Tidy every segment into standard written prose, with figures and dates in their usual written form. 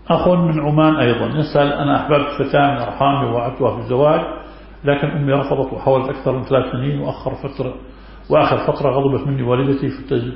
أخ من عمان أيضا يسأل: أنا أحببت فتاة من أرحامي ووعدتها بالزواج، لكن أمي رفضت وحاولت أكثر من 3 سنين، وآخر فترة غضبت مني والدتي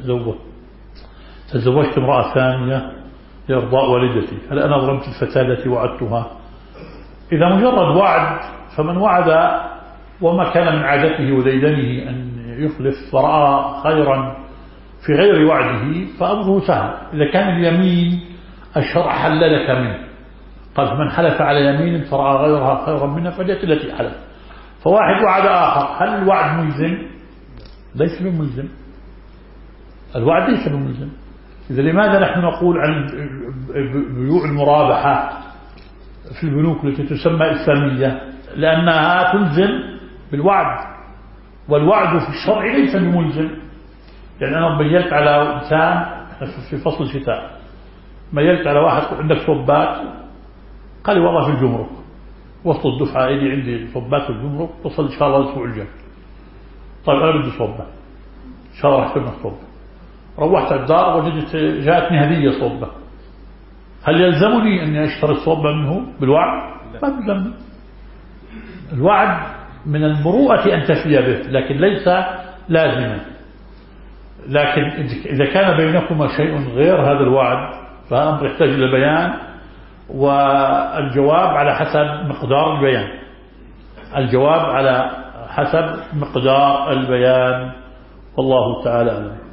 فتزوجت امرأة ثانية لإرضاء والدتي. هل أنا ظلمت الفتاة التي وعدتها؟ إذا مجرد وعد، فمن وعد وما كان من عادته وديدنه أن يخلف فرأى خيرا في غير وعده فأمره سهل. إذا كان اليمين الشرع حل لك منه، قال: من حلف على يمين فرأى غيرها خيرا منها فليأت التي حلف. فواحد وعد آخر، هل الوعد ملزم؟ ليس بملزم، الوعد ليس بملزم. إذا لماذا نحن نقول عن بيوع المرابحة في البنوك التي تسمى إسلامية؟ لأنها تلزم بالوعد، والوعد في الشرع ليس بملزم. يعني أنا ميلت على إنسان في فصل الشتاء، ميلت على واحد: عندك صبات؟ قال لي: والله في الجمرك، وسط الدفعة يجي عندي صبات في الجمرك، وصل إن شاء الله الأسبوع الجاي. طيب أنا بدي صبة، إن شاء الله راح تكون صبة. روحت الدار وجدت جاءتني هدية صبة، هل يلزمني أني أشتري الصبة منه بالوعد؟ ما يلزمني. الوعد من المروءة أن تفي به، لكن ليس لازما. لكن إذا كان بينكما شيء غير هذا الوعد فالأمر يحتاج إلى بيان، والجواب على حسب مقدار البيان. الجواب على حسب مقدار البيان، والله تعالى أعلم.